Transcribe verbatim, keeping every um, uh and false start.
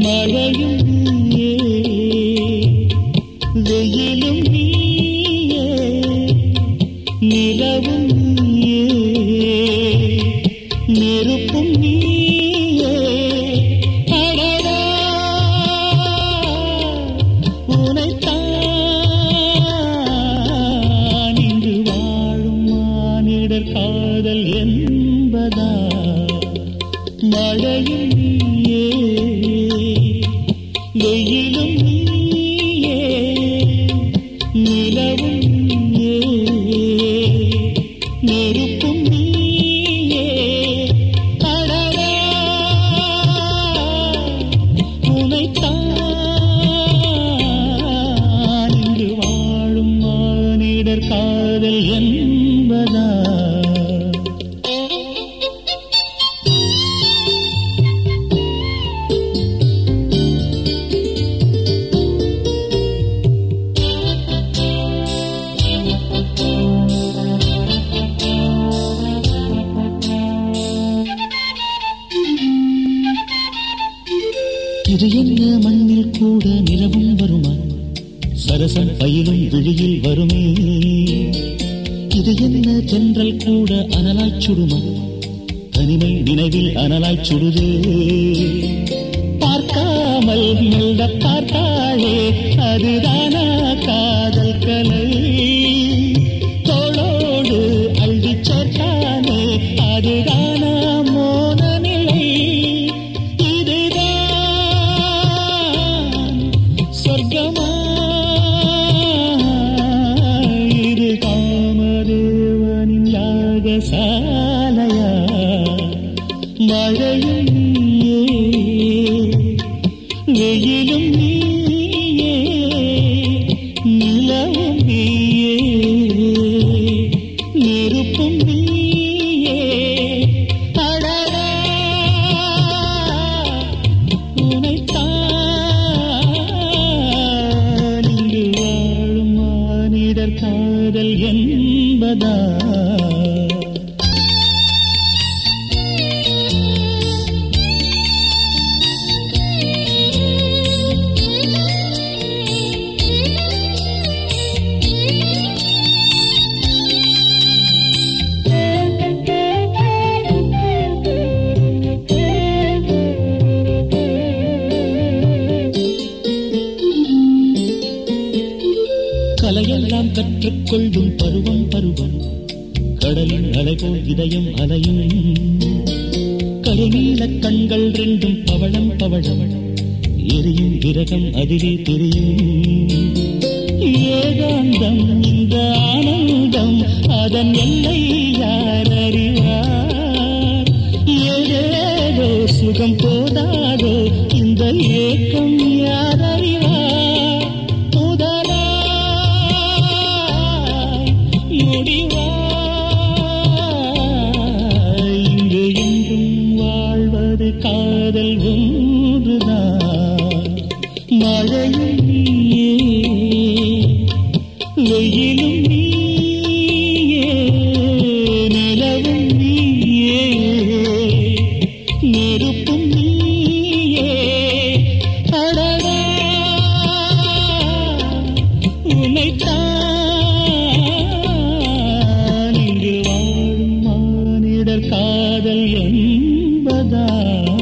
மழையும் நீயே, வெயிலும் நீயே, நிலவும் நீயே, நெருப்பும் நீயே. அடடா உனைத்தான் இன்று வாழும் மானிடர் காதல் என்பதா. மழையும் நீயே, வெயிலும் நீயே, நிலவும் நீயே, நெருப்பும் நீயே. அடடா உனைத்தான் இன்று வாழும் மானிடர் காதல் என்பதா. இது என்ன மண்ணில் கூட நிலவும் வருமா, சரசம் பயிலும் விழியில் வருமே. இது என்ன தென்றல் கூட அனலாய்ச் சுடுமா, தனிமை நினைவில் அனலாய்ச் சுடுதே. பார்க்காமல் மெல்ல பார்த்தாளே, அதுதானா காதல் கலை. தோளோடு அள்ளிச் சேர்த்தானே, அதுதானா மோன நிலை. சொர்க்கமா இது காமதேவனின் யாகசாலையா. மழையும் நீயே, வெயிலும் நீயே, நிலவும் நீயே, நெருப்பும் நீயே. அடடா உனைத்தான் காதல் என்பதா. கலையெல்லாம் கற்றுக்கொள்ளும் பருவம் பருவம், கடலின் அலைபோல் இதயம் அலையும். கருநீல கண்கள் ரெண்டும் பவளம் பவளம், எரியும் விரகம் அதிலே தெரியும். ஏகாந்தம் இந்த ஆனந்தம், அதன் எல்லை யார் அறிவார். ஏதேதோ சுகம் போதாதோ, இந்த ஏக்கம் யார் அறிவார். இங்கு என்றும் வாழ்வது காதல் ஒன்றுதான். மழையும் நீயே, வெயிலும் நீயே, நிலவும் நீயே, நெருப்பும் நீயே. அடடா உனைத்தான் காதல் என்பதா.